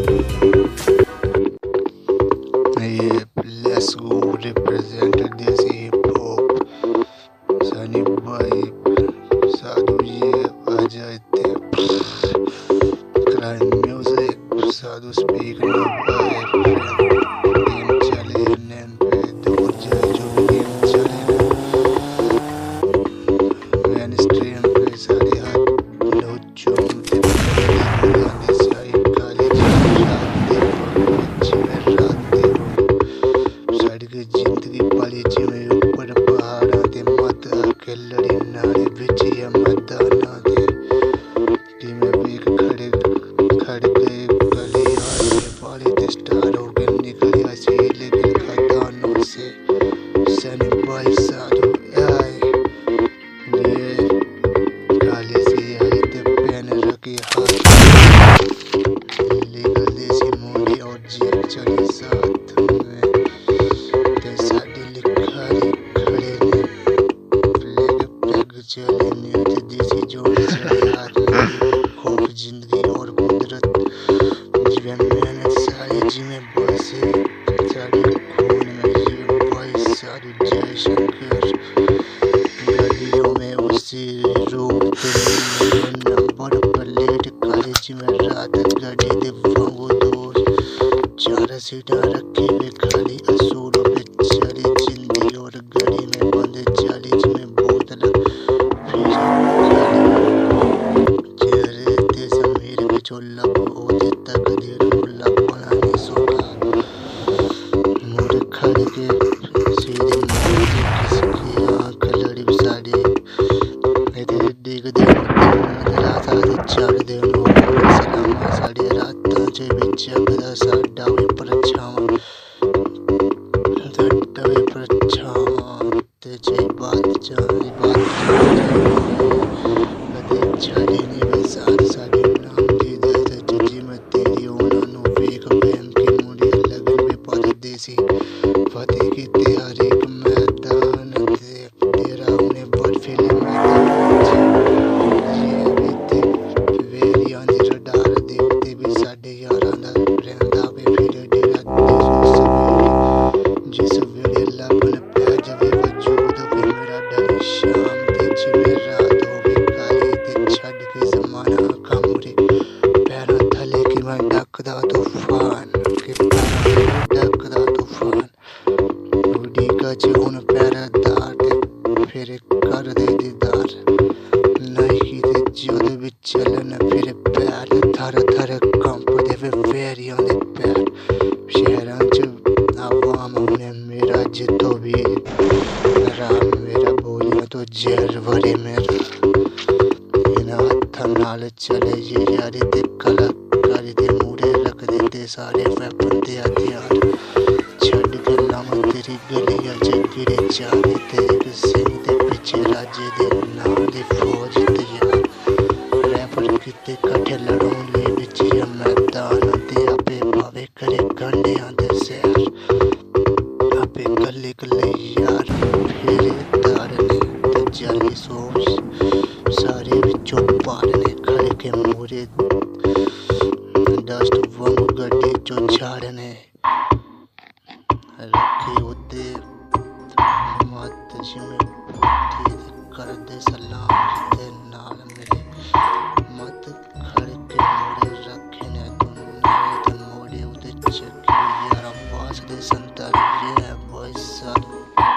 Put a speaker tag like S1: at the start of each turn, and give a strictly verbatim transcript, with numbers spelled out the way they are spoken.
S1: ये let's go represented desi hip hop Sunny भाई साधु ये आ जाते crime music Sadhu speak no भाई गेम चले नेम पे दूर जाए जो भी गेम चले मैन स्ट्रीम पे सारे हाथ लो चूमते गाने साई काले जिंदगी पाली जिमें ऊपर पहाड़ा ते मत आके लड़ी नारे बिच या मैदाना दे कि मैं भी खड़े खड़ गए गली आए पाली ते स्टार हो गए निकले ऐसे लेकिन खदानों से सनी भाई साधु आए ये काले से आए ते पेन रखे हाथ लेकर देसी मोड़ी और जेब चली साथ में चले न्यूज देसी जोड़ चले हाथ में खौफ जिंदगी और कुदरत जीवन मेहनत सारी जिम्मे बसे सारी खून में जीवन भाई सारी जय शंकर गलियों में उसी रूप नंबर प्लेट कॉलेज में रात गाड़ी दे वांगो दूर चार सीटा रखे हुए खाली असूलों पे चली जिंदगी और गली में बंद चालीस में बोतल चोला ओदे तक देर मुल्ला बनाने सोगा मुड़ खड़ के सीधे मुझे किसकी आंख लड़ी साड़ी इधर देख दे रात आधे चार दे नो सलाम साड़ी रात जे बिच गदा सा डावे पर छावा डावे पर छावा ते जे बात जानी बात कदे छाड़े नहीं बसात साड़ी फतेह की तैयारी का मैदान दे तेरा उन्हें बड़ फिल्म वेरियां दे रडार देखते भी साढ़े यारां दा रहंदा वे फिर डेरा जिस वेले लबन पै जावे वजूद फिर मेरा डर शाम ते जिवें रात होवे काली ते छड़ के ज़माना कामुरे पैरां थले कि मैं डकदा तूफान के डकदा उन पैरदार फिर कर दे दीदार नहीं की ते जोद भी चलन फिर पैर थर थर कंप दे वे वेरियां दे पैर शहरां च आवाम उन्हें मेरा जितो भी राम मेरा बोलिया तो जहर भरे मेरा इन्हां हत्थां नाल चले ये यारी ते कलाकारी दे मूरे रख देते सारे वेपन ते हथियार छड़ के लाम तेरी गलियां गिरे चारे ते एक सिंह दे पीछे राजे दे नाम दी फौज तैयार रैपर किते कट्ठे लड़ों ले बिच या मैदान दे आपे भावे करे गंढियां दे सैर आपे गले गले यार फेरे तारने ते जाली सोच सारे विचों पारने खड़े के मोरे डस्ट वांगू गड्डी चो झाड़ने रखे उदे मत जिमें बूटी कर दे सलाम ते नाल मेरे मत खड़ के मोड़े रखे ने तू नाले ते मोड़े उदे चक्की यार पास दे संतार ये बॉय साधु